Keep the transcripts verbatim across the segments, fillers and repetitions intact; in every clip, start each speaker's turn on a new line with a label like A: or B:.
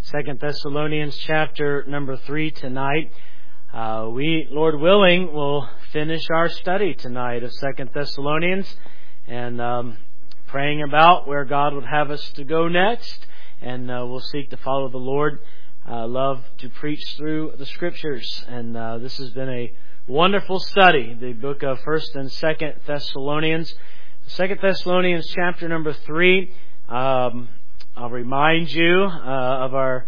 A: Second Thessalonians chapter number three tonight. Uh, we, Lord willing, will finish our study tonight of Second Thessalonians and um, praying about where God would have us to go next. And uh, we'll seek to follow the Lord. Uh, love to preach through the Scriptures. And uh, this has been a wonderful study, the book of First and Second Thessalonians. Second Thessalonians chapter number three. Um, I'll remind you uh, of our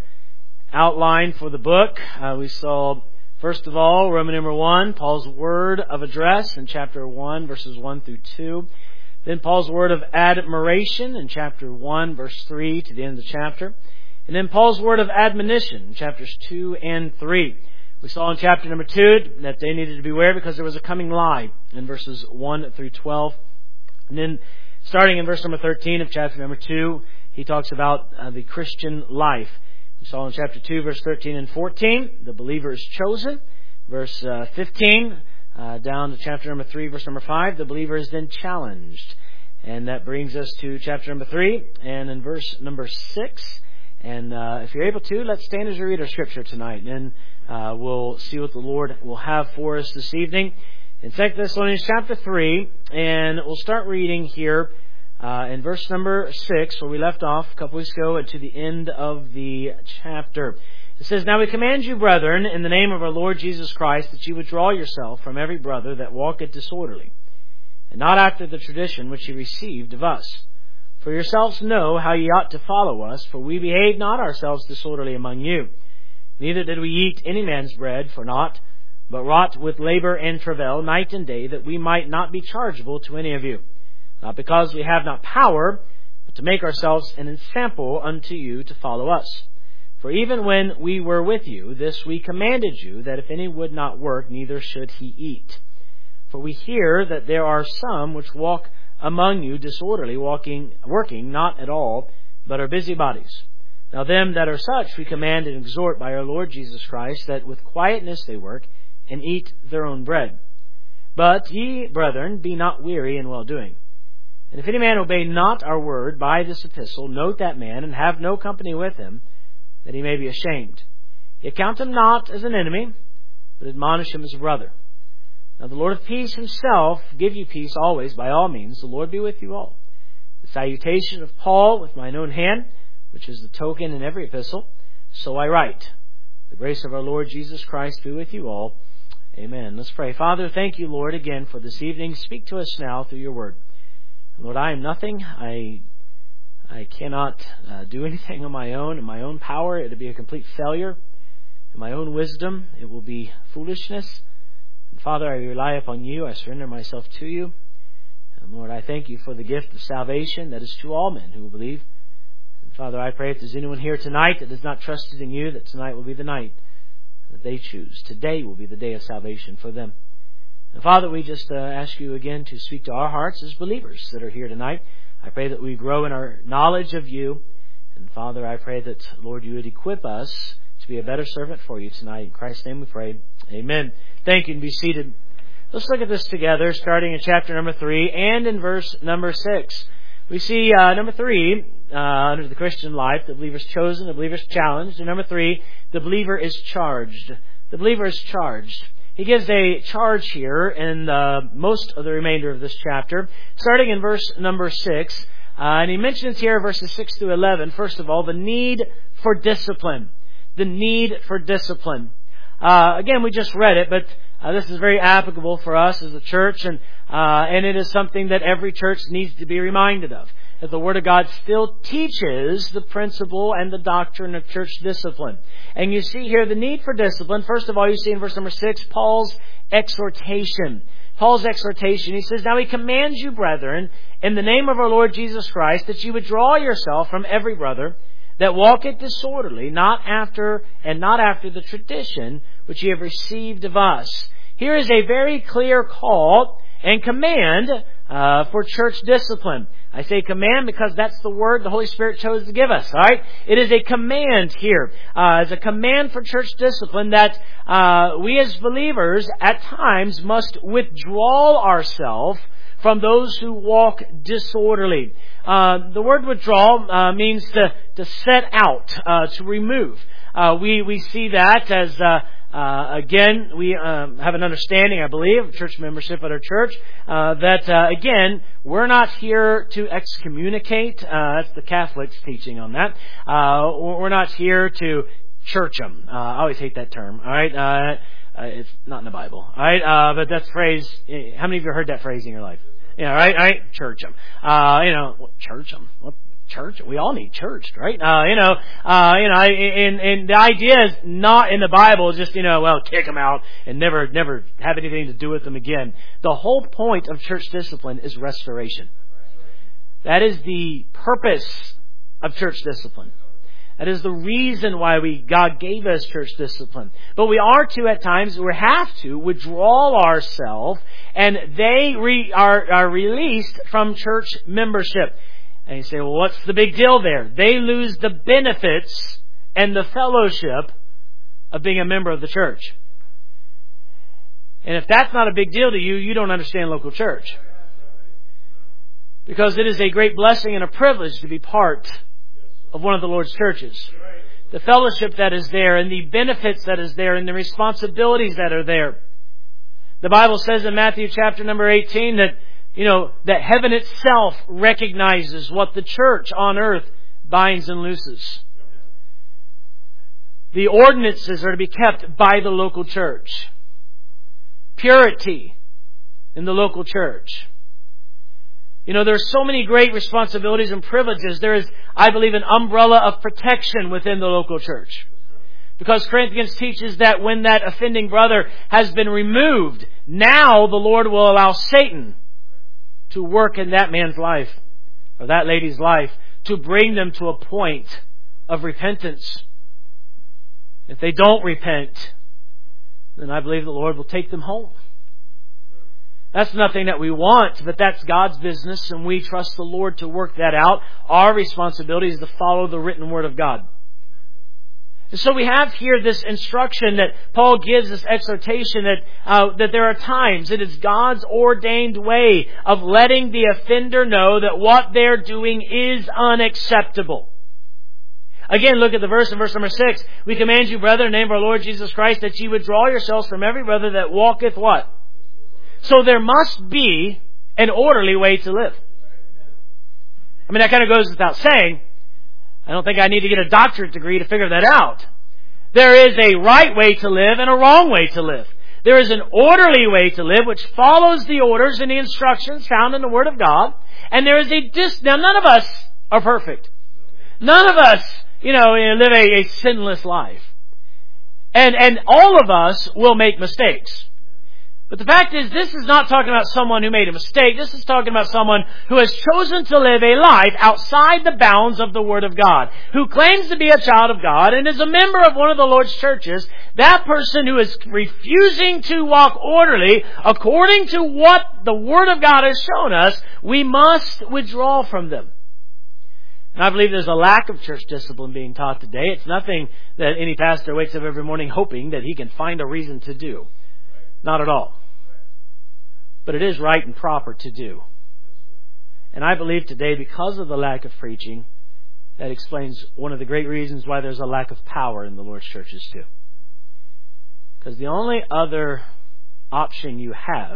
A: outline for the book. Uh, we saw, first of all, Roman number one, Paul's word of address in chapter one, verses one through two. Then Paul's word of admiration in chapter one, verse three to the end of the chapter. And then Paul's word of admonition in chapters two and three. We saw in chapter number two that they needed to beware because there was a coming lie in verses one through twelve. And then starting in verse number thirteen of chapter number two, he talks about uh, the Christian life. We saw in chapter two, verse thirteen and fourteen, the believer is chosen. Verse uh, fifteen, uh, down to chapter number three, verse number five, the believer is then challenged. And that brings us to chapter number three, and in verse number six. And uh, if you're able to, let's stand as we read our Scripture tonight. And uh, we'll see what the Lord will have for us this evening in Second Thessalonians chapter three. And we'll start reading here Uh, in verse number six, where we left off a couple weeks ago, and to the end of the chapter. It says, "Now we command you, brethren, in the name of our Lord Jesus Christ, that you withdraw yourself from every brother that walketh disorderly, and not after the tradition which ye received of us. For yourselves know how ye ought to follow us, for we behaved not ourselves disorderly among you. Neither did we eat any man's bread for naught, but wrought with labour and travail night and day, that we might not be chargeable to any of you. Not because we have not power, but to make ourselves an ensample unto you to follow us. For even when we were with you, this we commanded you, that if any would not work, neither should he eat. For we hear that there are some which walk among you disorderly, walking, working not at all, but are busybodies. Now them that are such we command and exhort by our Lord Jesus Christ, that with quietness they work, and eat their own bread. But ye, brethren, be not weary in well-doing. And if any man obey not our word by this epistle, note that man, and have no company with him, that he may be ashamed. Yet count him not as an enemy, but admonish him as a brother. Now the Lord of peace himself give you peace always, by all means. The Lord be with you all. The salutation of Paul with mine own hand, which is the token in every epistle, so I write. The grace of our Lord Jesus Christ be with you all. Amen." Let's pray. Father, thank you, Lord, again for this evening. Speak to us now through your word. Lord, I am nothing. I I cannot uh, do anything on my own. In my own power, it will be a complete failure. In my own wisdom, it will be foolishness. And Father, I rely upon you. I surrender myself to you. And Lord, I thank you for the gift of salvation that is to all men who will believe. And Father, I pray if there's anyone here tonight that has not trusted in you, that tonight will be the night that they choose. Today will be the day of salvation for them. And Father, we just uh, ask you again to speak to our hearts as believers that are here tonight. I pray that we grow in our knowledge of you. And Father, I pray that, Lord, you would equip us to be a better servant for you tonight. In Christ's name we pray. Amen. Thank you, and be seated. Let's look at this together, starting in chapter number three and in verse number six. We see uh, number three, uh, under the Christian life, the believer is chosen, the believer is challenged. And number three, the believer is charged. The believer is charged. He gives a charge here in uh, most of the remainder of this chapter, starting in verse number six. Uh, and he mentions here verses six through eleven, first of all, the need for discipline. The need for discipline. Uh, again, we just read it, but uh, this is very applicable for us as a church, and uh, and it is something that every church needs to be reminded of. That the Word of God still teaches the principle and the doctrine of church discipline. And you see here the need for discipline. First of all, you see in verse number six, Paul's exhortation. Paul's exhortation. He says, "Now we command you, brethren, in the name of our Lord Jesus Christ, that you withdraw yourself from every brother that walketh disorderly, not after and not after the tradition which ye have received of us." Here is a very clear call and command uh, for church discipline. I say command because that's the word the Holy Spirit chose to give us. All right, it is a command here. Uh, it's a command for church discipline that uh, we as believers at times must withdraw ourselves from those who walk disorderly. Uh, the word withdraw uh, means to, to set out, uh, to remove. Uh, we, we see that as, uh, uh, again, we um, have an understanding, I believe, of church membership at our church, uh, that, uh, again, we're not here to excommunicate. Uh, that's the Catholics' teaching on that. Uh, we're not here to church them. Uh, I always hate that term, all right? Uh, uh, it's not in the Bible, all right? Uh, but that's phrase, how many of you have heard that phrase in your life? Yeah, right, right? Church them. Uh, you know, what, church them? What? Church. We all need churched, right? Uh, you know, uh, you know, and, and the idea is not in the Bible, just, you know, well, kick them out and never, never have anything to do with them again. The whole point of church discipline is restoration. That is the purpose of church discipline. That is the reason why we, God gave us church discipline. But we are to, at times, we have to withdraw ourselves, and they re, are, are released from church membership. And you say, well, what's the big deal there? They lose the benefits and the fellowship of being a member of the church. And if that's not a big deal to you, you don't understand local church. Because it is a great blessing and a privilege to be part of one of the Lord's churches. The fellowship that is there and the benefits that is there and the responsibilities that are there. The Bible says in Matthew chapter number eighteen that You know, that heaven itself recognizes what the church on earth binds and looses. The ordinances are to be kept by the local church. Purity in the local church. You know, there are so many great responsibilities and privileges. There is, I believe, an umbrella of protection within the local church. Because Corinthians teaches that when that offending brother has been removed, now the Lord will allow Satan to work in that man's life, or that lady's life, to bring them to a point of repentance. If they don't repent, then I believe the Lord will take them home. That's nothing that we want, but that's God's business, and we trust the Lord to work that out. Our responsibility is to follow the written Word of God. And so we have here this instruction that Paul gives, this exhortation that uh, that there are times it is God's ordained way of letting the offender know that what they're doing is unacceptable. Again, look at the verse in verse number six. We command you, brethren, in the name of our Lord Jesus Christ, that ye withdraw yourselves from every brother that walketh what? So there must be an orderly way to live. I mean, that kind of goes without saying. I don't think I need to get a doctorate degree to figure that out. There is a right way to live and a wrong way to live. There is an orderly way to live which follows the orders and the instructions found in the Word of God. And there is a dis... Now, none of us are perfect. None of us, you know, live a, a sinless life. And, and all of us will make mistakes. But the fact is, this is not talking about someone who made a mistake. This is talking about someone who has chosen to live a life outside the bounds of the Word of God, who claims to be a child of God and is a member of one of the Lord's churches. That person who is refusing to walk orderly according to what the Word of God has shown us, we must withdraw from them. And I believe there's a lack of church discipline being taught today. It's nothing that any pastor wakes up every morning hoping that he can find a reason to do. Not at all. But it is right and proper to do. And I believe today, because of the lack of preaching, that explains one of the great reasons why there's a lack of power in the Lord's churches too. Because the only other option you have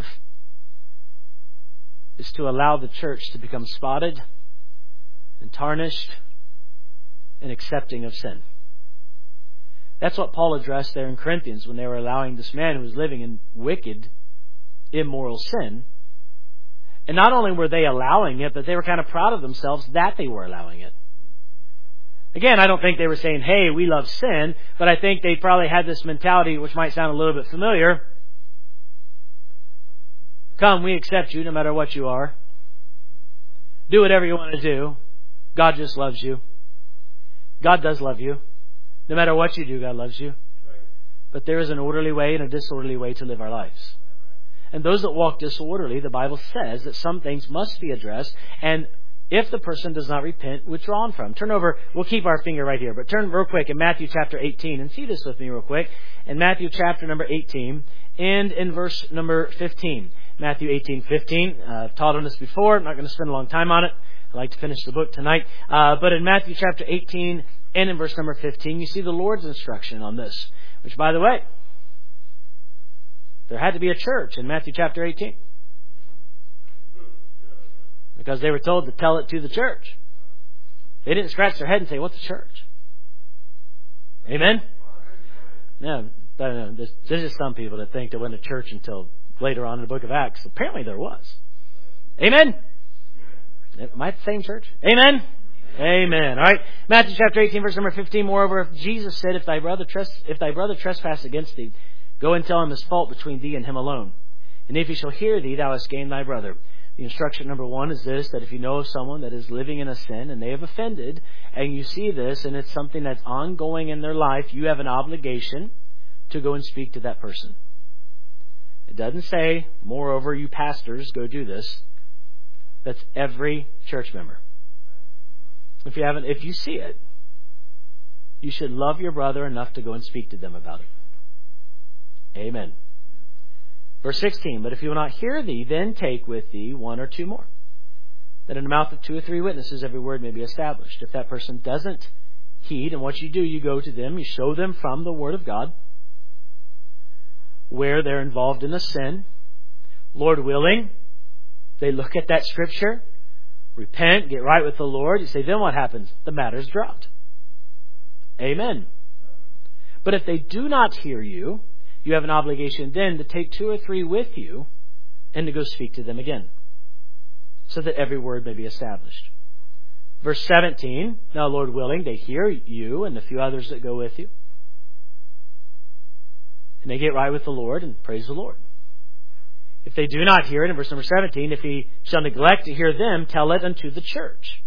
A: is to allow the church to become spotted and tarnished and accepting of sin. That's what Paul addressed there in Corinthians when they were allowing this man who was living in wicked, immoral sin. And not only were they allowing it, but they were kind of proud of themselves that they were allowing it. Again, I don't think they were saying, hey, we love sin, but I think they probably had this mentality, which might sound a little bit familiar. Come, we accept you no matter what you are. Do whatever you want to do. God just loves you. God does love you. No matter what you do, God loves you. But there is an orderly way and a disorderly way to live our lives. And those that walk disorderly, the Bible says that some things must be addressed. And if the person does not repent, withdrawn from. Turn over, we'll keep our finger right here, but turn real quick in Matthew chapter eighteen and see this with me real quick. In Matthew chapter number eighteen and in verse number fifteen. Matthew eighteen fifteen. Uh, I've taught on this before. I'm not going to spend a long time on it. I'd like to finish the book tonight. Uh, but in Matthew chapter eighteen and in verse number fifteen, you see the Lord's instruction on this. Which, by the way, there had to be a church in Matthew chapter eighteen. Because they were told to tell it to the church. They didn't scratch their head and say, what's a church? Amen? No, no, there's, there's just some people that think there wasn't a church until later on in the book of Acts. Apparently there was. Amen? Am I at the same church? Amen? Amen. All right. Matthew chapter eighteen, verse number fifteen. Moreover, if Jesus said, if thy brother tres- if thy brother trespass against thee, go and tell him his fault between thee and him alone. And if he shall hear thee, thou hast gained thy brother. The instruction number one is this, that if you know of someone that is living in a sin and they have offended, and you see this and it's something that's ongoing in their life, you have an obligation to go and speak to that person. It doesn't say, moreover, you pastors, go do this. That's every church member. If you haven't, if you see it, you should love your brother enough to go and speak to them about it. Amen. Verse sixteen, but if he will not hear thee, then take with thee one or two more, that in the mouth of two or three witnesses every word may be established. If that person doesn't heed, and what you do, you go to them, you show them from the Word of God, where they're involved in a sin. Lord willing, they look at that scripture, repent, get right with the Lord. You say, then what happens? The matter's dropped. Amen. But if they do not hear you, you have an obligation then to take two or three with you and to go speak to them again, so that every word may be established. Verse seventeen, now Lord willing, they hear you and the few others that go with you. And they get right with the Lord and praise the Lord. If they do not hear it, in verse number seventeen, if he shall neglect to hear them, tell it unto the church.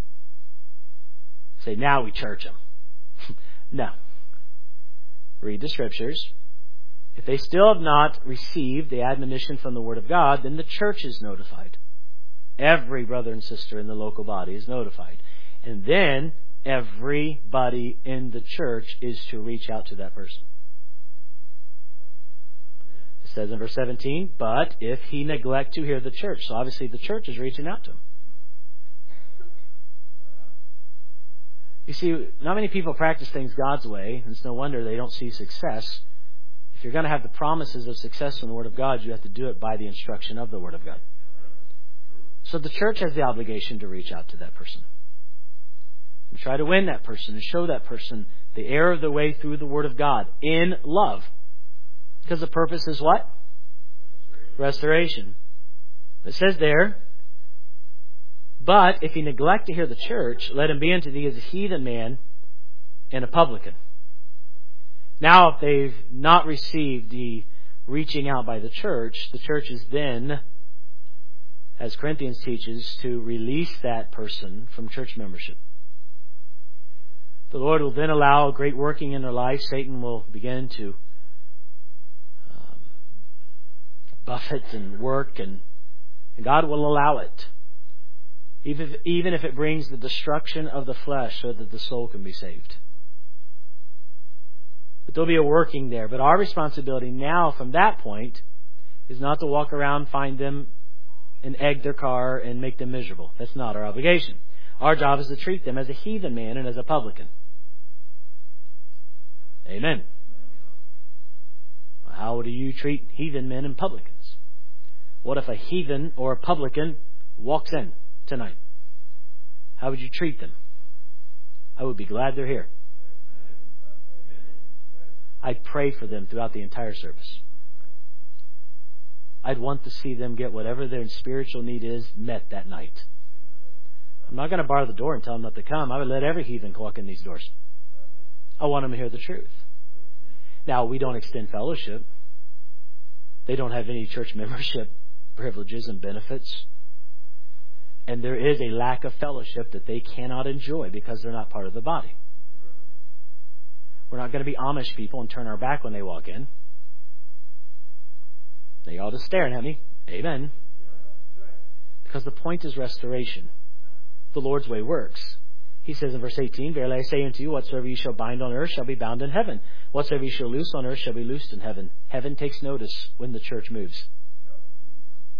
A: Say, now we church them. No. Read the scriptures. If they still have not received the admonition from the Word of God, then the church is notified. Every brother and sister in the local body is notified. And then everybody in the church is to reach out to that person. It says in verse seventeen, but if he neglect to hear the church. So obviously the church is reaching out to him. You see, not many people practice things God's way, and it's no wonder they don't see success. If you're going to have the promises of success in the Word of God, you have to do it by the instruction of the Word of God. So the church has the obligation to reach out to that person and try to win that person and show that person the error of the way through the Word of God in love. Because the purpose is what? Restoration. It says there, but if he neglect to hear the church, let him be unto thee as a heathen man and a publican. Now, if they've not received the reaching out by the church, the church is then, as Corinthians teaches, to release that person from church membership. The Lord will then allow a great working in their life. Satan will begin to um, buffet and work, and, and God will allow it. Even if, even if it brings the destruction of the flesh so that the soul can be saved. But there'll be a working there. But our responsibility now from that point is not to walk around, find them, and egg their car and make them miserable. That's not our obligation. Our job is to treat them as a heathen man and as a publican. Amen. How do you treat heathen men and publicans? What if a heathen or a publican walks in tonight? How would you treat them? I would be glad they're here. I'd pray for them throughout the entire service. I'd want to see them get whatever their spiritual need is met that night. I'm not going to bar the door and tell them not to come. I would let every heathen walk in these doors. I want them to hear the truth. Now, we don't extend fellowship. They don't have any church membership privileges and benefits. And there is a lack of fellowship that they cannot enjoy because they're not part of the body. We're not going to be Amish people and turn our back when they walk in. They all just staring at me. Amen. Because the point is restoration. The Lord's way works. He says in verse eighteen, verily I say unto you, whatsoever you shall bind on earth shall be bound in heaven. Whatsoever you shall loose on earth shall be loosed in heaven. Heaven takes notice when the church moves.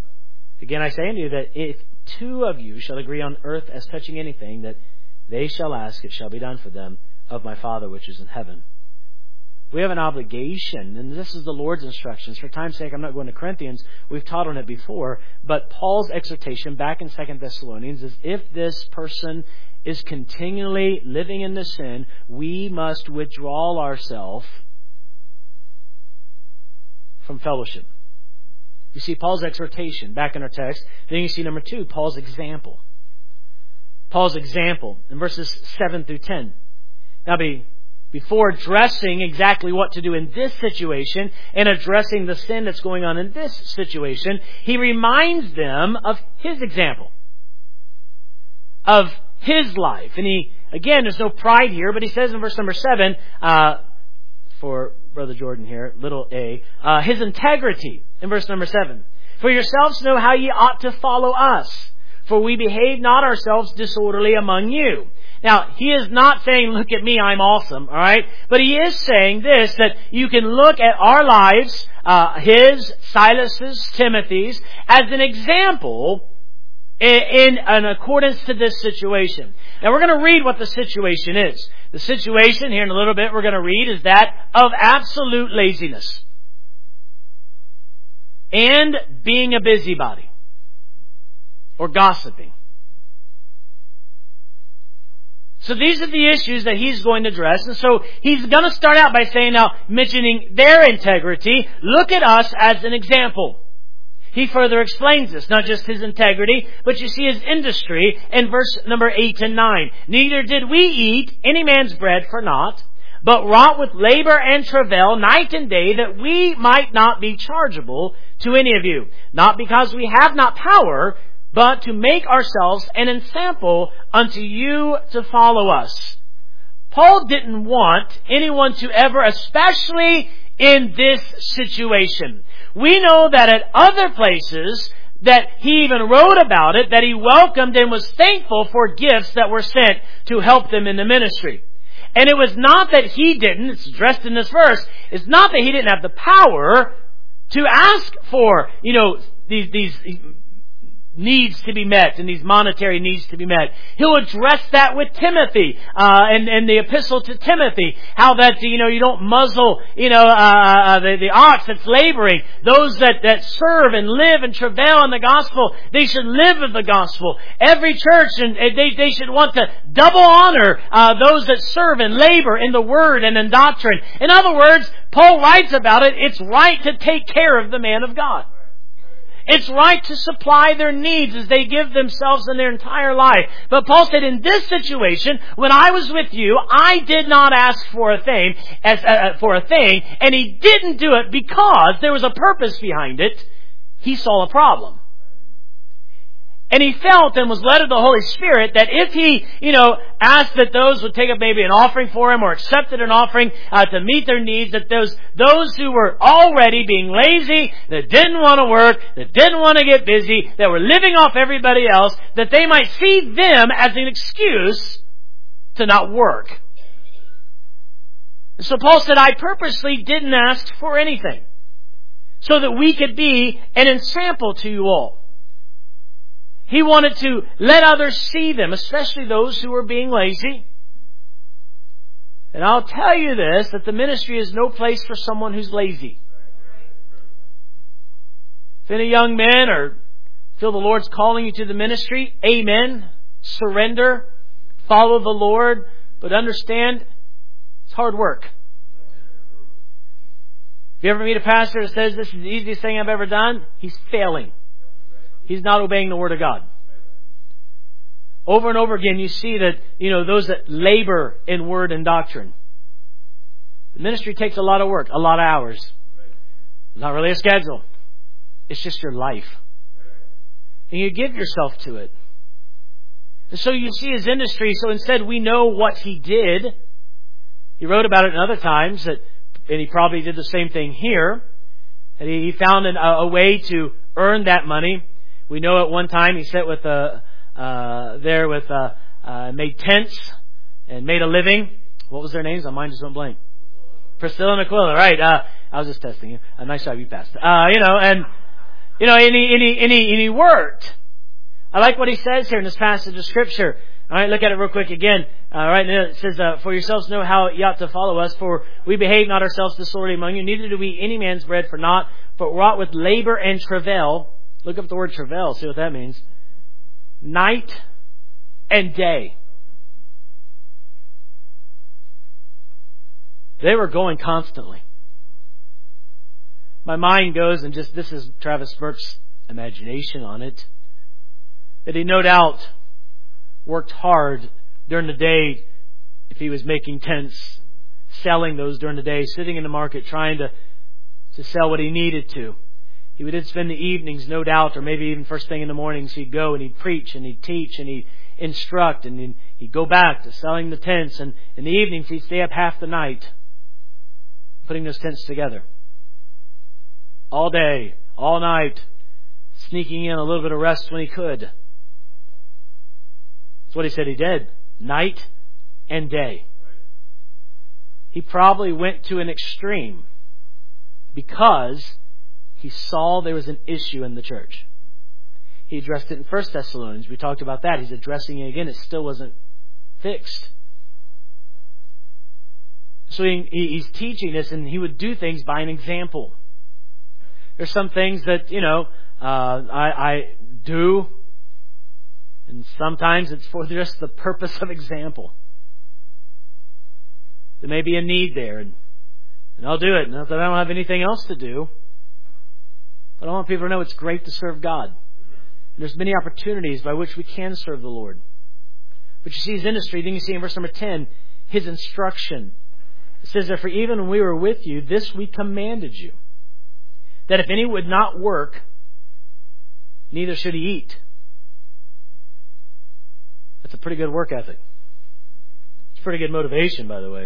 A: Again, I say unto you that if two of you shall agree on earth as touching anything that they shall ask, it shall be done for them of my Father which is in heaven. We have an obligation, and this is the Lord's instructions. For time's sake, I'm not going to Corinthians. We've taught on it before. But Paul's exhortation back in Second Thessalonians is if this person is continually living in the sin, we must withdraw ourselves from fellowship. You see Paul's exhortation back in our text. Then you see number two, Paul's example. Paul's example in verses seven through ten. Now be... Before addressing exactly what to do in this situation and addressing the sin that's going on in this situation, he reminds them of his example, of his life. And he, again, there's no pride here, but he says in verse number seven, uh, for Brother Jordan here, little a, uh, his integrity in verse number seven. For yourselves know how ye ought to follow us, for we behave not ourselves disorderly among you. Now, he is not saying, look at me, I'm awesome, all right? But he is saying this, that you can look at our lives, uh, his, Silas's, Timothy's, as an example in, in accordance to this situation. Now, we're going to read what the situation is. The situation, here in a little bit, we're going to read, is that of absolute laziness and being a busybody or gossiping. So these are the issues that he's going to address. And so he's going to start out by saying, now, mentioning their integrity, look at us as an example. He further explains this, not just his integrity, but you see his industry in verse number eight and nine. Neither did we eat any man's bread for naught, but wrought with labor and travail night and day, that we might not be chargeable to any of you. Not because we have not power, but to make ourselves an ensample unto you to follow us. Paul didn't want anyone to ever, especially in this situation. We know that at other places that he even wrote about it, that he welcomed and was thankful for gifts that were sent to help them in the ministry. And it was not that he didn't, it's addressed in this verse, it's not that he didn't have the power to ask for, you know, these, these needs to be met and these monetary needs to be met. He'll address that with Timothy, uh, and, and the epistle to Timothy. How that, you know, you don't muzzle, you know, uh, the, the ox that's laboring. Those that, that serve and live and travail in the gospel, they should live in the gospel. Every church, and they, they should want to double honor, uh, those that serve and labor in the word and in doctrine. In other words, Paul writes about it, it's right to take care of the man of God. It's right to supply their needs as they give themselves in their entire life. But Paul said, in this situation, when I was with you, I did not ask for a thing, as uh, for a thing, and he didn't do it because there was a purpose behind it. He saw a problem. And he felt and was led of the Holy Spirit that if he, you know, asked that those would take up maybe an offering for him or accepted an offering uh, to meet their needs, that those those who were already being lazy, that didn't want to work, that didn't want to get busy, that were living off everybody else, that they might see them as an excuse to not work. So Paul said, I purposely didn't ask for anything so that we could be an ensample to you all. He wanted to let others see them, especially those who were being lazy. And I'll tell you this, that the ministry is no place for someone who's lazy. If any young men or feel the Lord's calling you to the ministry, amen. Surrender. Follow the Lord. But understand, it's hard work. If you ever meet a pastor that says this is the easiest thing I've ever done, he's failing. He's not obeying the Word of God. Over and over again, you see that, you know, those that labor in word and doctrine. The ministry takes a lot of work, a lot of hours. It's not really a schedule. It's just your life. And you give yourself to it. And so you see his industry. So instead, we know what he did. He wrote about it in other times, that, and he probably did the same thing here. And he found an, a, a way to earn that money. We know at one time he sat with a, uh, there with, uh, uh, made tents and made a living. What was their names? My mind just went blank. Priscilla and Aquila, right. Uh, I was just testing you. A nice job, you passed. Uh, you know, and You know, and he, and he, and he, and he worked. I like what he says here in this passage of Scripture. All right, look at it real quick again. All right, it says, uh, "For yourselves know how ye ought to follow us, for we behave not ourselves disorderly among you, neither do we eat any man's bread for naught, but wrought with labor and travail." Look up the word travail, see what that means. Night and day. They were going constantly. My mind goes, and just this is Travis Burke's imagination on it, that he no doubt worked hard during the day if he was making tents, selling those during the day, sitting in the market trying to, to sell what he needed to. He would then spend the evenings, no doubt, or maybe even first thing in the mornings, he'd go and he'd preach and he'd teach and he'd instruct and he'd, he'd go back to selling the tents. And in the evenings, he'd stay up half the night putting those tents together. All day, all night, sneaking in a little bit of rest when he could. That's what he said he did. Night and day. He probably went to an extreme because he saw there was an issue in the church. He addressed it in First Thessalonians. We talked about that. He's addressing it again. It still wasn't fixed. So he, he's teaching this, and he would do things by an example. There's some things that, you know, uh, I, I do, and sometimes it's for just the purpose of example. There may be a need there, and, and I'll do it. Not that I don't have anything else to do, but I want people to know it's great to serve God. And there's many opportunities by which we can serve the Lord. But you see his industry, then you see in verse number ten, his instruction. It says that for even when we were with you, this we commanded you, that if any would not work, neither should he eat. That's a pretty good work ethic. It's pretty good motivation, by the way.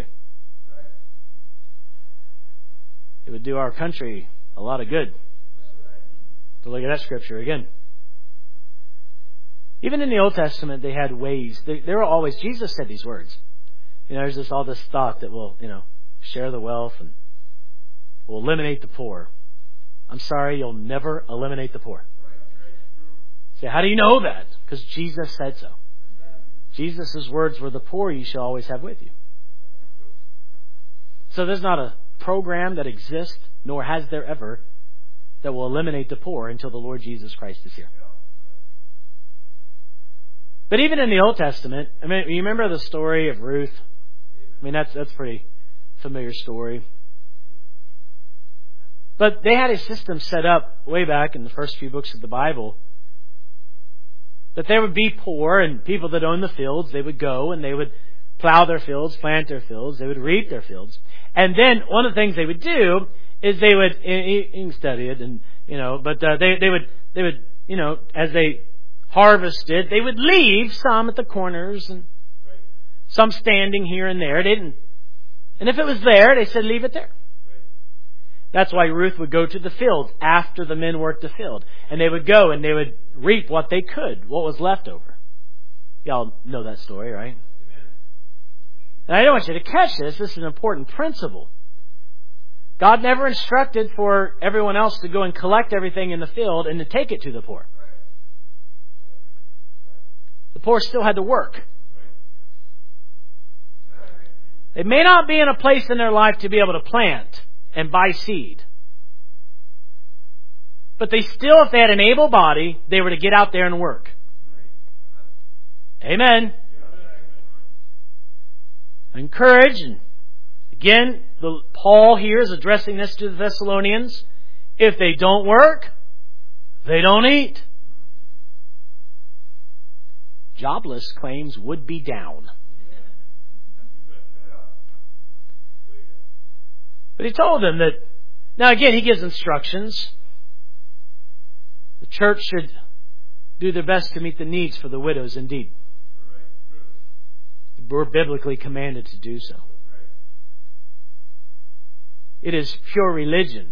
A: It would do our country a lot of good. So look at that scripture again. Even in the Old Testament, they had ways. They, they were always, Jesus said these words. You know, there's this all this thought that will, you know, share the wealth and will eliminate the poor. I'm sorry, you'll never eliminate the poor. Say, how do you know that? Because Jesus said so. Jesus' words were, the poor you shall always have with you. So there's not a program that exists, nor has there ever, that will eliminate the poor until the Lord Jesus Christ is here. But even in the Old Testament, I mean, you remember the story of Ruth? I mean, that's that's a pretty familiar story. But they had a system set up way back in the first few books of the Bible that there would be poor and people that owned the fields. They would go and they would plow their fields, plant their fields. They would reap their fields. And then one of the things they would do is they would, you can study it, and you know, but uh, they they would they would you know, as they harvested, they would leave some at the corners and some standing here and there. They didn't, and if it was there, they said leave it there. That's why Ruth would go to the field after the men worked the field. And they would go and they would reap what they could, what was left over. Y'all know that story, right? Amen. And I don't want you to catch this. This is an important principle. God never instructed for everyone else to go and collect everything in the field and to take it to the poor. The poor still had to work. They may not be in a place in their life to be able to plant and buy seed. But they still, if they had an able body, they were to get out there and work. Amen. Encourage. And again, the, Paul here is addressing this to the Thessalonians. If they don't work, they don't eat. Jobless claims would be down. But he told them that, now again, he gives instructions. The church should do their best to meet the needs for the widows indeed. We're biblically commanded to do so. It is pure religion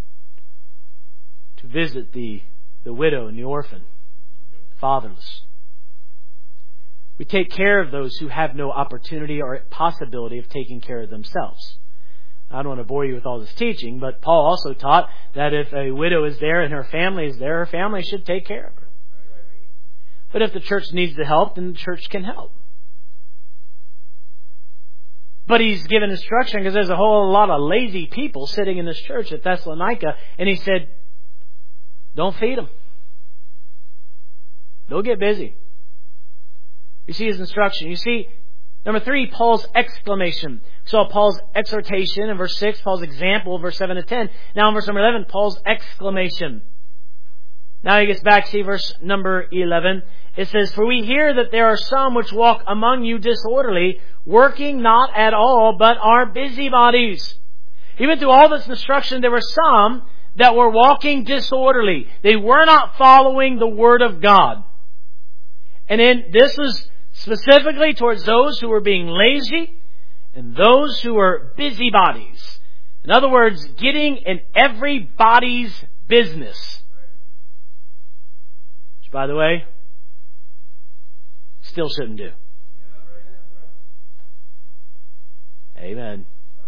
A: to visit the, the widow and the orphan, the fatherless. We take care of those who have no opportunity or possibility of taking care of themselves. I don't want to bore you with all this teaching, but Paul also taught that if a widow is there and her family is there, her family should take care of her. But if the church needs the help, then the church can help. But he's given instruction because there's a whole lot of lazy people sitting in this church at Thessalonica, and he said, don't feed them. They'll get busy. You see his instruction. You see, number three, Paul's exclamation. So Paul's exhortation in verse six, Paul's example, verse seven to ten. Now in verse number eleven, Paul's exclamation. Now he gets back, see verse number eleven. It says, for we hear that there are some which walk among you disorderly, working not at all, but are busybodies. Even through all this instruction, there were some that were walking disorderly. They were not following the Word of God. And then this was specifically towards those who were being lazy and those who were busybodies. In other words, getting in everybody's business. Which, by the way, still shouldn't do. Amen.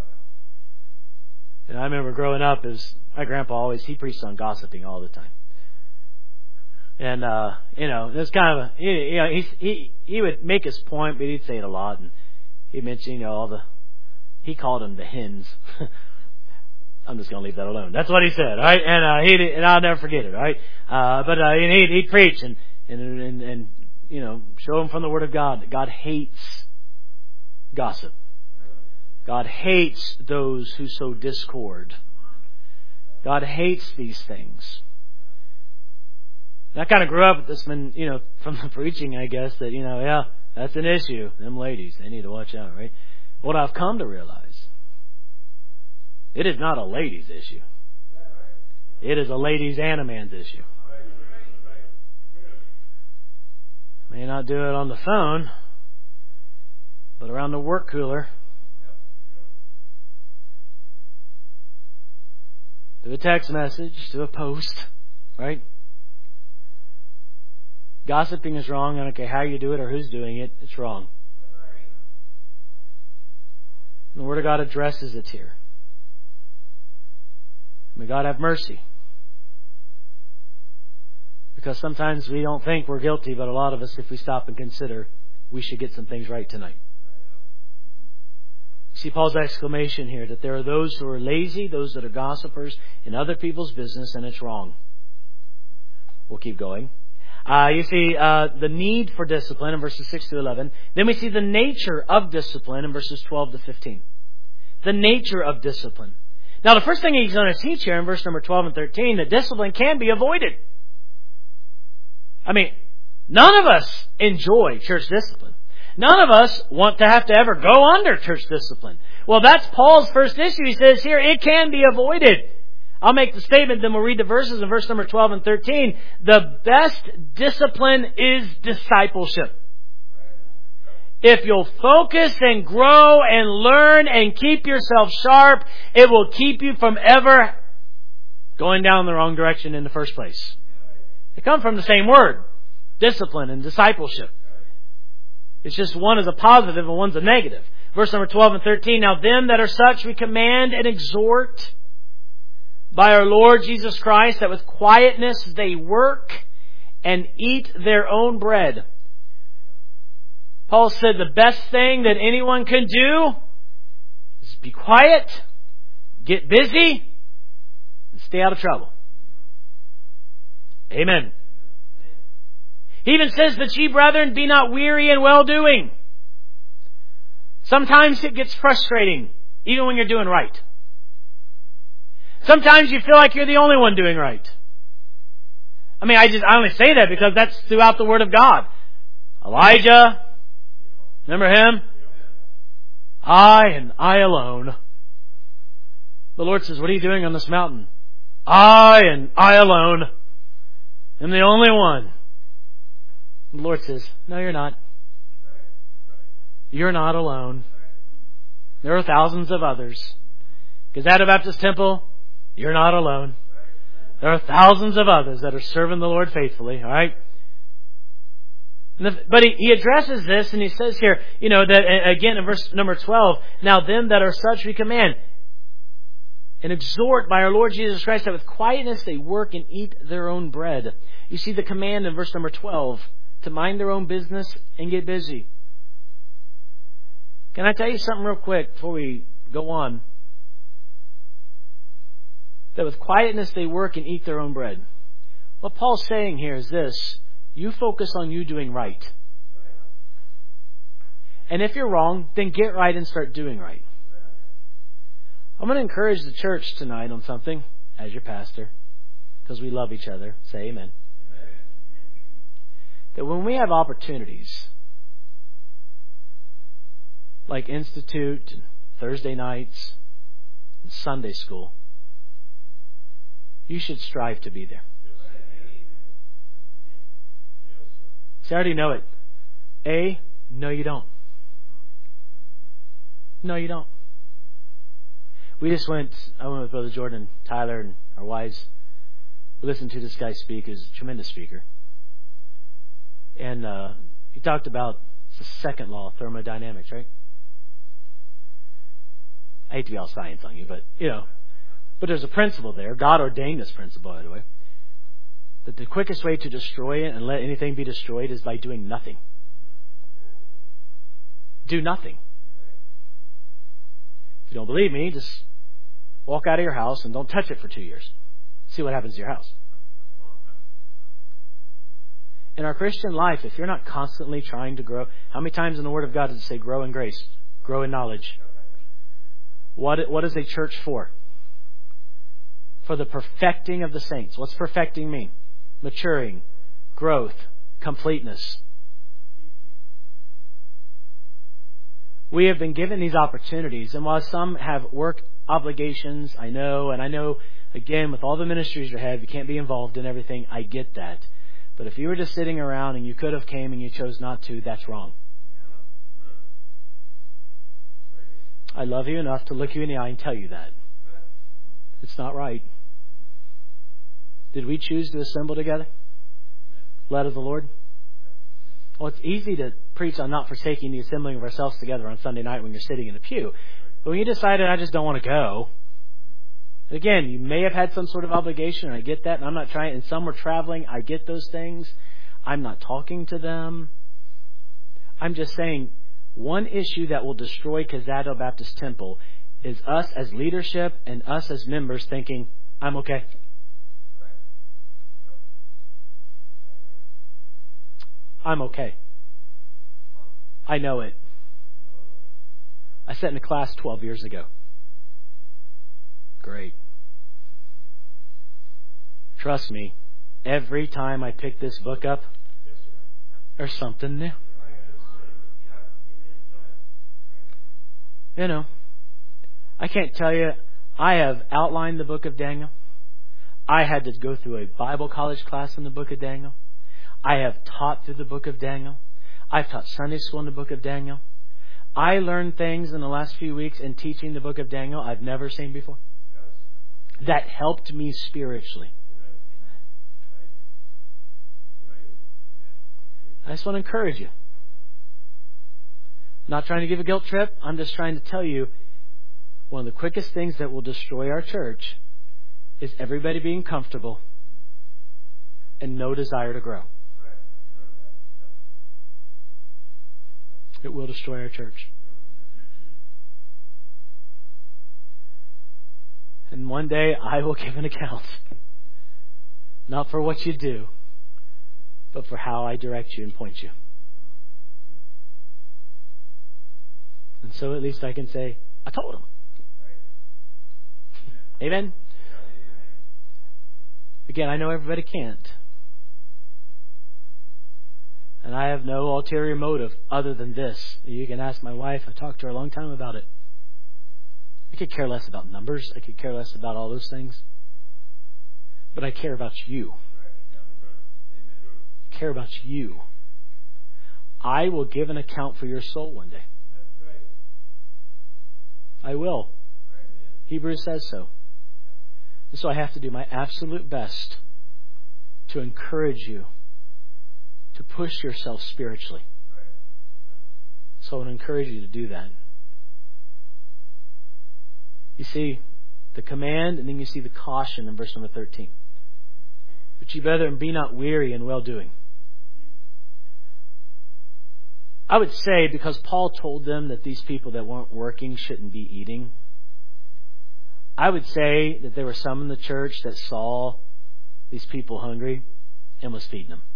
A: And I remember growing up, as my grandpa always, he preached on gossiping all the time. And, uh, you know, it was kind of a, you know, he, he, he would make his point, but he'd say it a lot. And he'd mention, you know, all the, he called them the hens. I'm just going to leave that alone. That's what he said, right? And, uh, he and I'll never forget it, right? Uh, but, uh, and he'd, he'd preach and, and, and, and, you know, show them from the Word of God that God hates gossip. God hates those who sow discord. God hates these things. And I kind of grew up with this, when, you know, from the preaching, I guess, that, you know, yeah, that's an issue. Them ladies, they need to watch out, right? What I've come to realize, it is not a ladies' issue. It is a ladies' and a man's issue. May not do it on the phone, but around the work cooler, through a text message, to a post, right? Gossiping is wrong. I don't care how you do it or who's doing it. It's wrong. And the Word of God addresses it here. May God have mercy. Because sometimes we don't think we're guilty, but a lot of us, if we stop and consider, we should get some things right tonight. See Paul's exclamation here that there are those who are lazy, those that are gossipers in other people's business, and it's wrong. We'll keep going. Uh, you see uh, the need for discipline in verses six to eleven. Then we see the nature of discipline in verses twelve to fifteen. The nature of discipline. Now the first thing he's going to teach here in verse number twelve and thirteen, that discipline can be avoided. I mean, none of us enjoy church discipline. None of us want to have to ever go under church discipline. Well, that's Paul's first issue. He says here, it can be avoided. I'll make the statement, then we'll read the verses in verse number twelve and thirteen. The best discipline is discipleship. If you'll focus and grow and learn and keep yourself sharp, it will keep you from ever going down the wrong direction in the first place. They come from the same word, discipline and discipleship. It's just one is a positive and one's a negative. Verse number twelve and thirteen. Now them that are such we command and exhort by our Lord Jesus Christ, that with quietness they work and eat their own bread. Paul said the best thing that anyone can do is be quiet, get busy, and stay out of trouble. Amen. He even says that ye, brethren, be not weary in well-doing. Sometimes it gets frustrating, even when you're doing right. Sometimes you feel like you're the only one doing right. I mean, I just I only say that because that's throughout the Word of God. Elijah, remember him? I and I alone. The Lord says, what are you doing on this mountain? I and I alone am the only one. The Lord says, no, you're not. You're not alone. There are thousands of others. Gazetta Baptist Temple, you're not alone. There are thousands of others that are serving the Lord faithfully, all right? But he, he addresses this and he says here, you know, that again in verse number twelve, now them that are such we command. and exhort by our Lord Jesus Christ that with quietness they work and eat their own bread. You see the command in verse number twelve to mind their own business and get busy. Can I tell you something real quick before we go on? That with quietness they work and eat their own bread. What Paul's saying here is this: you focus on you doing right. And if you're wrong, then get right and start doing right. I'm going to encourage the church tonight on something as your pastor, because we love each other. Say amen. Amen. That when we have opportunities like Institute, and Thursday nights, and Sunday school, you should strive to be there. See, I already know it. A, no you don't. No you don't. We just went, I went with Brother Jordan and Tyler and our wives. We listened to this guy speak, who's a tremendous speaker. And uh, he talked about the second law of thermodynamics, right? I hate to be all science on you, but, you know. But there's a principle there. God ordained this principle, by the way. That the quickest way to destroy it and let anything be destroyed is by doing nothing. Do nothing. If you don't believe me, just walk out of your house and don't touch it for two years. See what happens to your house. In our Christian life, if you're not constantly trying to grow, how many times in the Word of God does it say grow in grace, grow in knowledge? What, what is a church for? For the perfecting of the saints. What's perfecting mean? Maturing, growth, completeness. We have been given these opportunities, and while some have work obligations, I know, and I know, again, with all the ministries you have, you can't be involved in everything. I get that. But if you were just sitting around and you could have came and you chose not to, that's wrong. I love you enough to look you in the eye and tell you that. It's not right. Did we choose to assemble together? Led of the Lord? Well, it's easy to preach on not forsaking the assembling of ourselves together on Sunday night when you're sitting in a pew. But when you decided, I just don't want to go. Again, you may have had some sort of obligation, and I get that, and I'm not trying, and some were traveling, I get those things. I'm not talking to them. I'm just saying, one issue that will destroy Quetzalcoatl Baptist Temple is us as leadership and us as members thinking, I'm okay. I'm okay. I know it. I sat in a class twelve years ago. Great. Trust me, every time I pick this book up, there's something new. You know, I can't tell you, I have outlined the book of Daniel. I had to go through a Bible college class in the book of Daniel. I have taught through the book of Daniel. I've taught Sunday school in the book of Daniel. I learned things in the last few weeks in teaching the book of Daniel I've never seen before. That helped me spiritually. I just want to encourage you. Not trying to give a guilt trip. I'm just trying to tell you one of the quickest things that will destroy our church is everybody being comfortable and no desire to grow. It will destroy our church. And one day I will give an account. Not for what you do, but for how I direct you and point you. And so at least I can say, I told him. Amen? Again, I know everybody can't. And I have no ulterior motive other than this. You can ask my wife. I talked to her a long time about it. I could care less about numbers. I could care less about all those things. But I care about you. I care about you. I will give an account for your soul one day. I will. Hebrews says so. And so I have to do my absolute best to encourage you to push yourself spiritually. So I want to encourage you to do that. You see, The command, and then you see the caution in verse number thirteen. But ye brethren, be not weary in well-doing. I would say, because Paul told them that these people that weren't working shouldn't be eating, I would say that there were some in the church that saw these people hungry and was feeding them.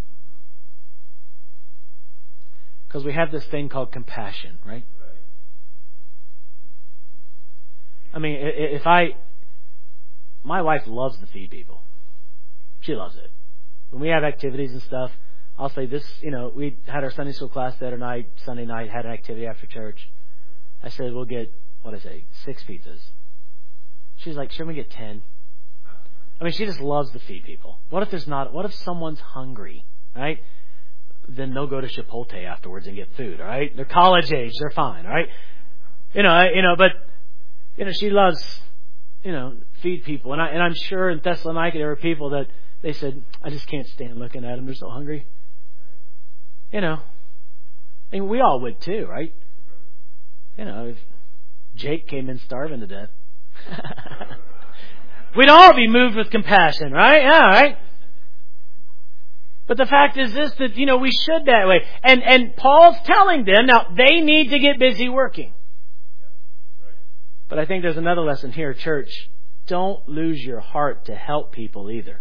A: Because we have this thing called compassion, right? I mean, if I... My wife loves to feed people. She loves it. When we have activities and stuff, I'll say this, you know, we had our Sunday school class the other night, Sunday night, had an activity after church. I said, we'll get, what did I say, six pizzas. She's like, should we get ten? I mean, she just loves to feed people. What if there's not, what if someone's hungry, right? Then they'll go to Chipotle afterwards and get food, all right? They're college age, they're fine, all right? You know, you know, but, you know, she loves, you know, feed people. And, I, and I'm sure in Thessalonica there were people that they said, I just can't stand looking at them, they're so hungry. You know, I mean, we all would too, right? You know, if Jake came in starving to death, we'd all be moved with compassion, right? Yeah, right? But the fact is this, that, you know, we should that way. And, and Paul's telling them, now, they need to get busy working. But I think there's another lesson here, church. Don't lose your heart to help people either.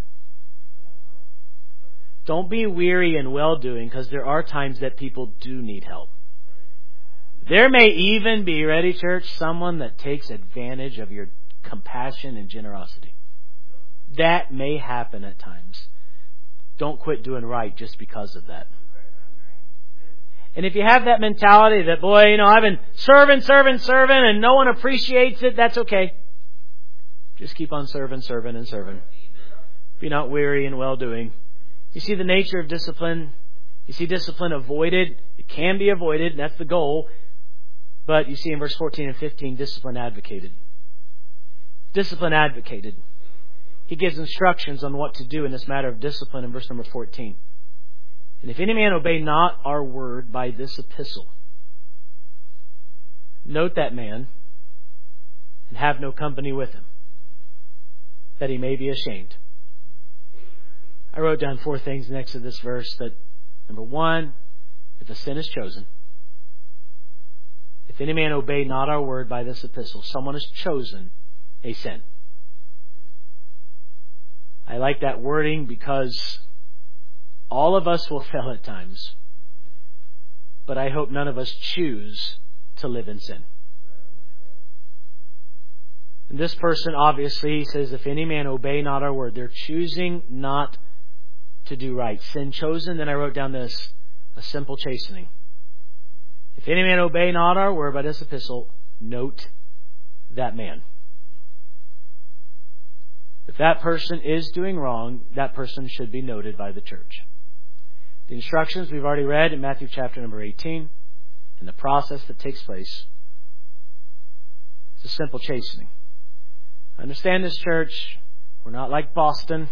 A: Don't be weary in well-doing, because there are times that people do need help. There may even be, ready church, someone that takes advantage of your compassion and generosity. That may happen at times. Don't quit doing right just because of that. And if you have that mentality that, boy, you know, I've been serving, serving, serving, and no one appreciates it, that's okay. Just keep on serving, serving, and serving. Be not weary in well-doing. You see the nature of discipline. You see discipline avoided. It can be avoided, and that's the goal. But you see in verse fourteen and fifteen, discipline advocated. Discipline advocated. He gives instructions on what to do in this matter of discipline in verse number fourteen. And if any man obey not our word by this epistle, note that man, and have no company with him, that he may be ashamed. I wrote down four things next to this verse. That number one, if a sin is chosen, if any man obey not our word by this epistle, someone has chosen a sin. I like that wording because all of us will fail at times. But I hope none of us choose to live in sin. And this person obviously says, if any man obey not our word, they're choosing not to do right. Sin chosen, then I wrote down this, a simple chastening. If any man obey not our word by this epistle, note that man. If that person is doing wrong, that person should be noted by the church. The instructions we've already read in Matthew chapter number eighteen, and the process that takes place, it's a simple chastening. Understand this, church, we're not like Boston,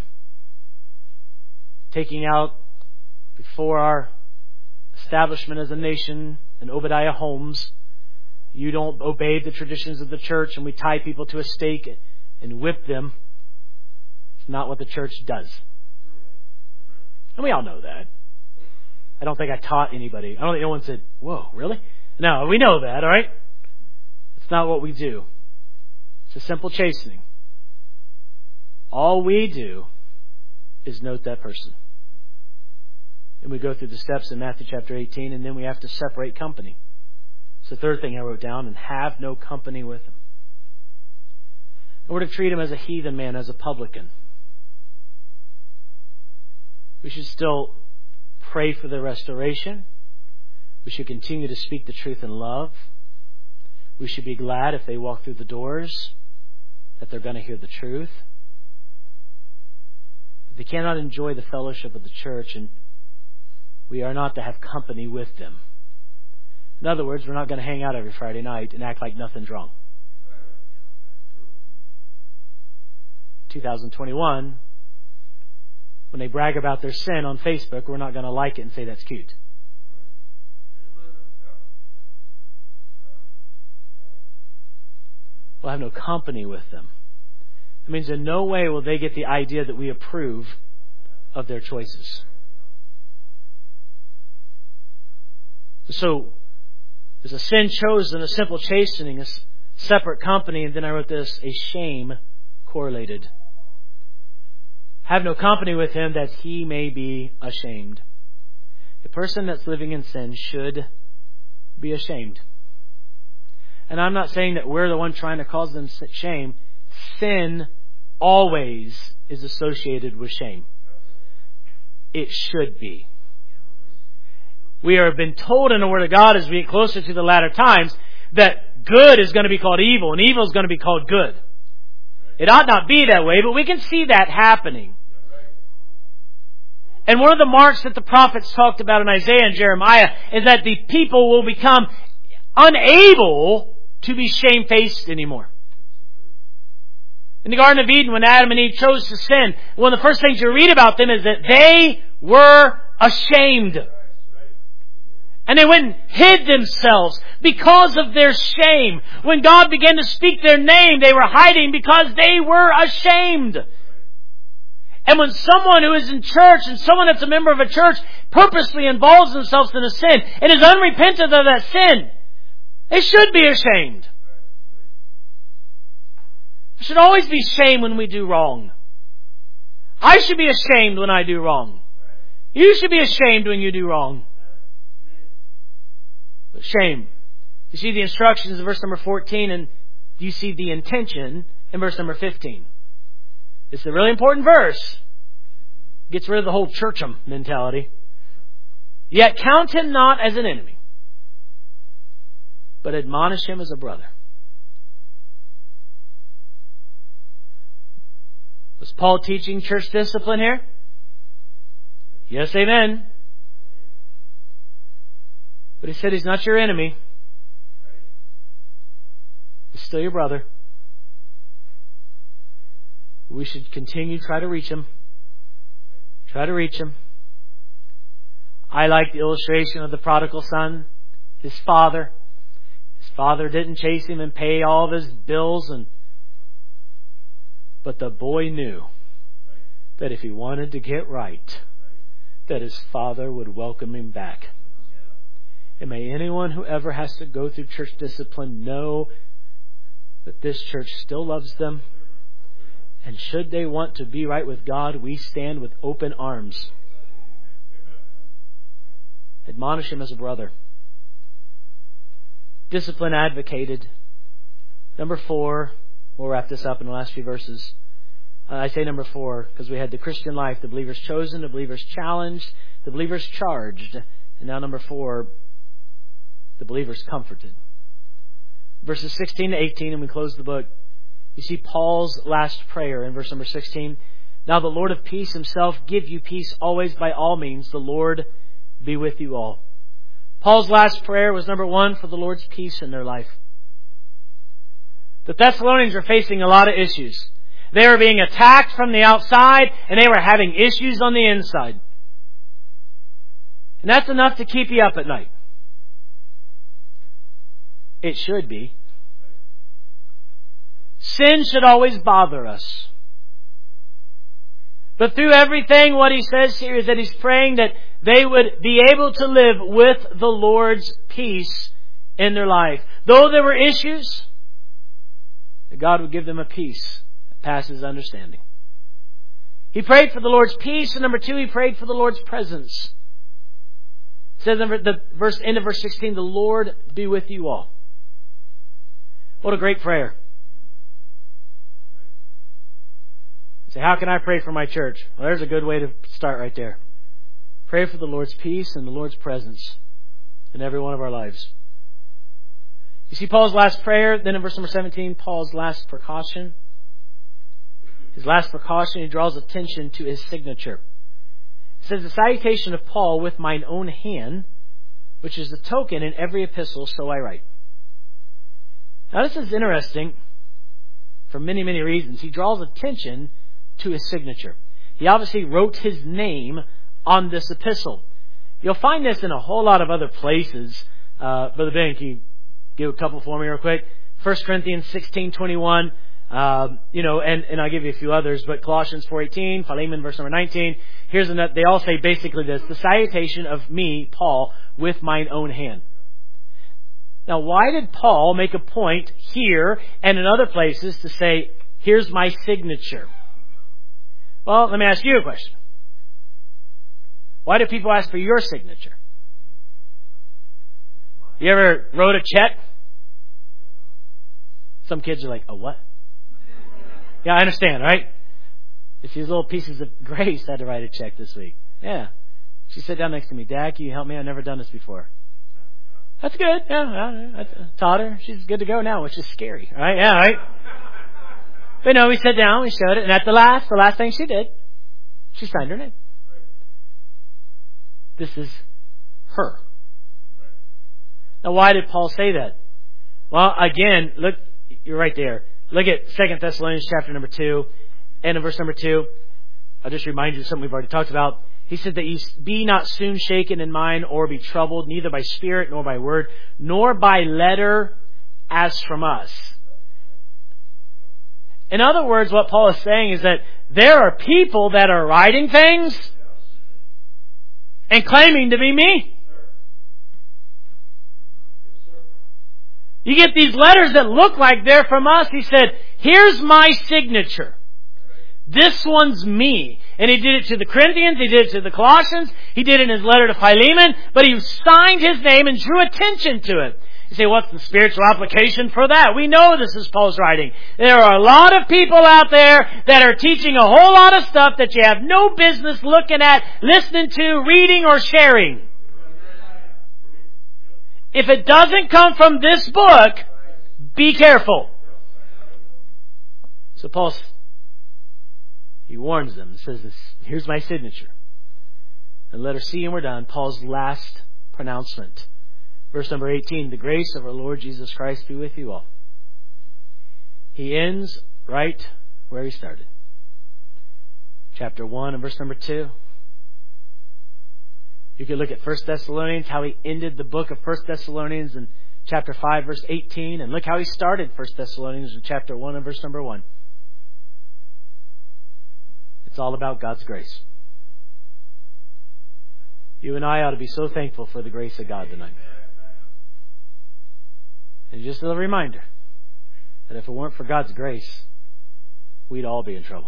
A: taking out before our establishment as a nation and Obadiah Holmes. You don't obey the traditions of the church and we tie people to a stake and whip them. It's not what the church does. And we all know that. I don't think I taught anybody. I don't think anyone said, whoa, really? No, we know that, all right? It's not what we do. It's a simple chastening. All we do is note that person. And we go through the steps in Matthew chapter eighteen, and then we have to separate company. It's the third thing I wrote down, and have no company with him. And we're to treat him as a heathen man, as a publican. We should still pray for their restoration. We should continue to speak the truth in love. We should be glad if they walk through the doors that they're going to hear the truth. But they cannot enjoy the fellowship of the church, and we are not to have company with them. In other words, we're not going to hang out every Friday night and act like nothing's wrong. twenty twenty-one, when they brag about their sin on Facebook, we're not going to like it and say that's cute. We'll have no company with them. It means in no way will they get the idea that we approve of their choices. So, there's a sin chosen, a simple chastening, a separate company, and then I wrote this, a shame correlated. Have no company with him that he may be ashamed. A person that's living in sin should be ashamed. And I'm not saying that we're the one trying to cause them shame. Sin always is associated with shame. It should be. We have been told in the Word of God as we get closer to the latter times that good is going to be called evil and evil is going to be called good. It ought not be that way, but we can see that happening. And one of the marks that the prophets talked about in Isaiah and Jeremiah is that the people will become unable to be shamefaced anymore. In the Garden of Eden, when Adam and Eve chose to sin, one of the first things you read about them is that they were ashamed. And they went and hid themselves because of their shame. When God began to speak their name, they were hiding because they were ashamed. And when someone who is in church and someone that's a member of a church purposely involves themselves in a sin and is unrepentant of that sin, they should be ashamed. There should always be shame when we do wrong. I should be ashamed when I do wrong. You should be ashamed when you do wrong. But shame. You see the instructions in verse number fourteen, and do you see the intention in verse number fifteen? It's a really important verse. Gets rid of the whole church'em mentality. Yet count him not as an enemy, but admonish him as a brother. Was Paul teaching church discipline here? Yes, amen. But he said he's not your enemy. He's still your brother. We should continue to try to reach him. Try to reach him. I like the illustration of the prodigal son. His father. His father didn't chase him and pay all of his bills, and but the boy knew that if he wanted to get right, that his father would welcome him back. And may anyone who ever has to go through church discipline know that this church still loves them. And should they want to be right with God, we stand with open arms. Admonish him as a brother. Discipline advocated. Number four, we'll wrap this up in the last few verses. Uh, I say number four because we had the Christian life, the believers chosen, the believers challenged, the believers charged. And now number four, the believers comforted. Verses sixteen to eighteen, and we close the book. You see Paul's last prayer in verse number sixteen. Now the Lord of peace himself give you peace always by all means. The Lord be with you all. Paul's last prayer was number one, for the Lord's peace in their life. The Thessalonians were facing a lot of issues. They were being attacked from the outside, and they were having issues on the inside. And that's enough to keep you up at night. It should be. Sin should always bother us. But through everything, what he says here is that he's praying that they would be able to live with the Lord's peace in their life. Though there were issues, that God would give them a peace that passes understanding. He prayed for the Lord's peace, and number two, he prayed for the Lord's presence. It says in the verse, end of verse sixteen, the Lord be with you all. What a great prayer. Say, how can I pray for my church? Well, there's a good way to start right there. Pray for the Lord's peace and the Lord's presence in every one of our lives. You see Paul's last prayer, then in verse number seventeen, Paul's last precaution. His last precaution, he draws attention to his signature. It says, the salutation of Paul with mine own hand, which is the token in every epistle, so I write. Now this is interesting for many, many reasons. He draws attention to his signature. He obviously wrote his name on this epistle. You'll find this in a whole lot of other places. Uh, Brother Ben, can you give a couple for me real quick? First Corinthians sixteen twenty-one. Um, you know, and, and I'll give you a few others, but Colossians four eighteen, Philemon verse number nineteen. Here's another, they all say basically this, the salutation of me, Paul, with mine own hand. Now, why did Paul make a point here and in other places to say, here's my signature? Well, let me ask you a question. Why do people ask for your signature? You ever wrote a check? Some kids are like, a what? Yeah, I understand, right? It's these little pieces of grace I had to write a check this week. Yeah. She sat down next to me. Dad, can you help me? I've never done this before. That's good. Yeah, I taught her. She's good to go now, which is scary. Right? Yeah, right? But no, we sat down, we showed it, and at the last, the last thing she did, she signed her name. This is her. Now, why did Paul say that? Well, again, look, you're right there. Look at Second Thessalonians chapter number two, and in verse number two. I'll just remind you of something we've already talked about. He said that you be not soon shaken in mind or be troubled, neither by spirit nor by word, nor by letter as from us. In other words, what Paul is saying is that there are people that are writing things and claiming to be me. You get these letters that look like they're from us. He said, here's my signature. This one's me. And he did it to the Corinthians. He did it to the Colossians. He did it in his letter to Philemon. But he signed his name and drew attention to it. You say, what's the spiritual application for that? We know this is Paul's writing. There are a lot of people out there that are teaching a whole lot of stuff that you have no business looking at, listening to, reading, or sharing. If it doesn't come from this book, be careful. So Paul, he warns them. He says, here's my signature. And letter C, and we're done. Paul's last pronouncement. Verse number eighteen, the grace of our Lord Jesus Christ be with you all. He ends right where he started. Chapter one and verse number two. You could look at First Thessalonians, how he ended the book of First Thessalonians in chapter five, verse eighteen. And look how he started First Thessalonians in chapter one and verse number one. It's all about God's grace. You and I ought to be so thankful for the grace of God tonight. And just a little reminder that if it weren't for God's grace, we'd all be in trouble.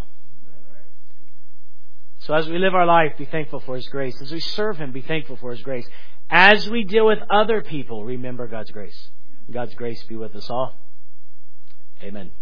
A: So as we live our life, be thankful for His grace. As we serve Him, be thankful for His grace. As we deal with other people, remember God's grace. God's grace be with us all. Amen.